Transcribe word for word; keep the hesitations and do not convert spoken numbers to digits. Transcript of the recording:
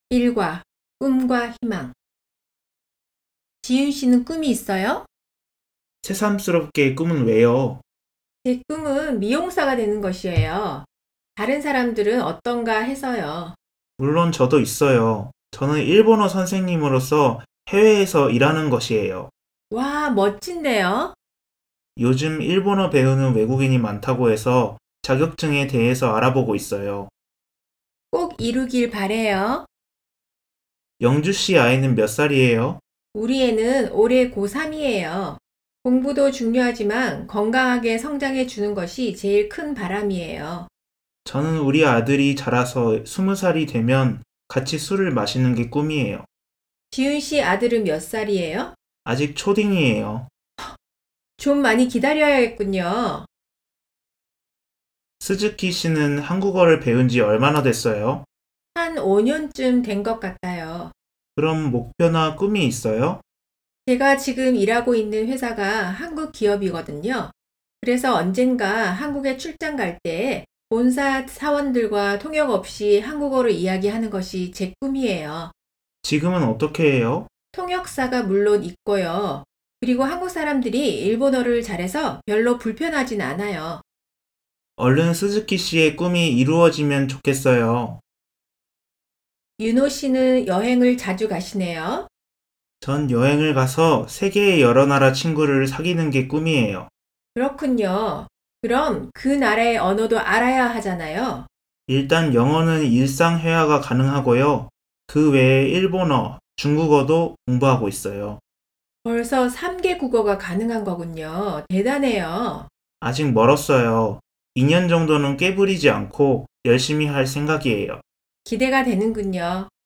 일과 꿈과 희망. 지윤 씨는 꿈이 있어요? 새삼스럽게 꿈은 왜요? 제 꿈은 미용사가 되는 것이에요. 다른 사람들은 어떤가 해서요. 물론 저도 있어요. 저는 일본어 선생님으로서 해외에서 일하는 것이에요. 와, 멋진데요? 요즘 일본어 배우는 외국인이 많다고 해서 자격증에 대해서 알아보고 있어요. 꼭 이루길 바래요. 영주 씨 아이는 몇 살이에요? 우리 애는 올해 고삼이에요. 공부도 중요하지만 건강하게 성장해 주는 것이 제일 큰 바람이에요. 저는 우리 아들이 자라서 스무 살이 되면 같이 술을 마시는 게 꿈이에요. 지윤 씨 아들은 몇 살이에요? 아직 초딩이에요. 좀 많이 기다려야겠군요. 스즈키 씨는 한국어를 배운 지 얼마나 됐어요? 한 오 년쯤 된 것 같아요. 그럼 목표나 꿈이 있어요? 제가 지금 일하고 있는 회사가 한국 기업이거든요. 그래서 언젠가 한국에 출장 갈 때 본사 사원들과 통역 없이 한국어로 이야기하는 것이 제 꿈이에요. 지금은 어떻게 해요? 통역사가 물론 있고요. 그리고 한국 사람들이 일본어를 잘해서 별로 불편하진 않아요. 얼른 스즈키 씨의 꿈이 이루어지면 좋겠어요. 윤호 씨는 여행을 자주 가시네요. 전 여행을 가서 세계의 여러 나라 친구를 사귀는 게 꿈이에요. 그렇군요. 그럼 그 나라의 언어도 알아야 하잖아요. 일단 영어는 일상 회화가 가능하고요. 그 외에 일본어, 중국어도 공부하고 있어요. 벌써 삼 개 국어가 가능한 거군요. 대단해요. 아직 멀었어요. 이 년 정도는 깨부리지 않고 열심히 할 생각이에요. 기대가 되는군요.